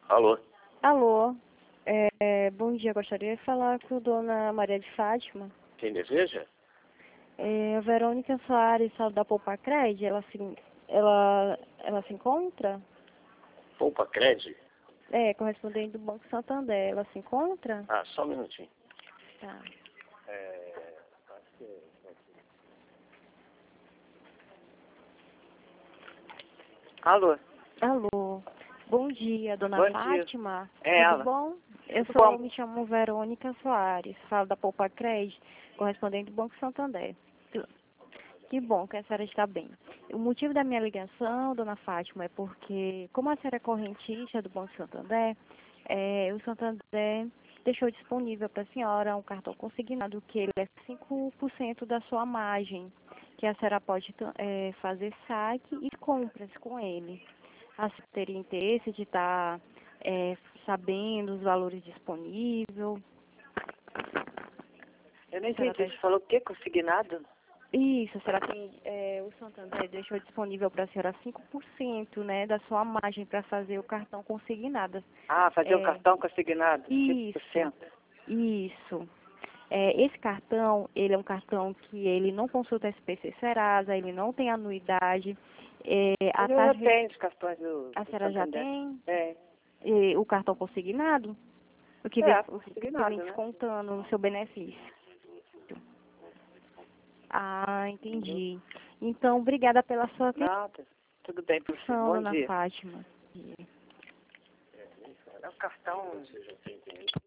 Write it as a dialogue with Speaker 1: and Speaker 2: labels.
Speaker 1: Alô?
Speaker 2: Alô, bom dia, gostaria de falar com a dona Maria de Fátima.
Speaker 1: Quem deseja?
Speaker 2: A Verônica Soares, da Poupa Cred, ela se encontra?
Speaker 1: Poupa Cred?
Speaker 2: Correspondente do Banco Santander, ela se encontra?
Speaker 1: Ah, só um minutinho.
Speaker 2: Tá.
Speaker 3: Alô?
Speaker 2: Alô, bom dia, dona
Speaker 3: Bom dia.
Speaker 2: Fátima.
Speaker 3: É
Speaker 2: Tudo
Speaker 3: ela.
Speaker 2: bom?
Speaker 3: Tudo bom.
Speaker 2: Me chamo Verônica Soares, falo da Poupa Cred, correspondente do Banco Santander. Que bom que a senhora está bem. O motivo da minha ligação, dona Fátima, é porque, como a senhora é correntista do Banco Santander, o Santander deixou disponível para a senhora um cartão consignado que ele é 5% da sua margem, que a senhora pode fazer saque e compras com ele. A senhora teria interesse de estar sabendo os valores disponíveis?
Speaker 3: Eu nem entendi. Você falou o quê? Consignado?
Speaker 2: Isso, a senhora tem, o Santander deixou disponível para a senhora 5%, né, da sua margem para fazer o cartão consignado.
Speaker 3: Ah, fazer o cartão consignado?
Speaker 2: Isso.
Speaker 3: 5%.
Speaker 2: Isso. Esse cartão, ele é um cartão que ele não consulta SPC Serasa, ele não tem anuidade.
Speaker 3: Mas eu já tenho os cartões do
Speaker 2: A senhora já tem? O cartão consignado? O que vem
Speaker 3: consignado, né?
Speaker 2: descontando no seu benefício. Ah, entendi. Então, obrigada pela sua atenção,
Speaker 3: Nada. Tudo bem por você. Bom
Speaker 2: dona
Speaker 3: dia.
Speaker 2: Fátima.
Speaker 3: É o cartão...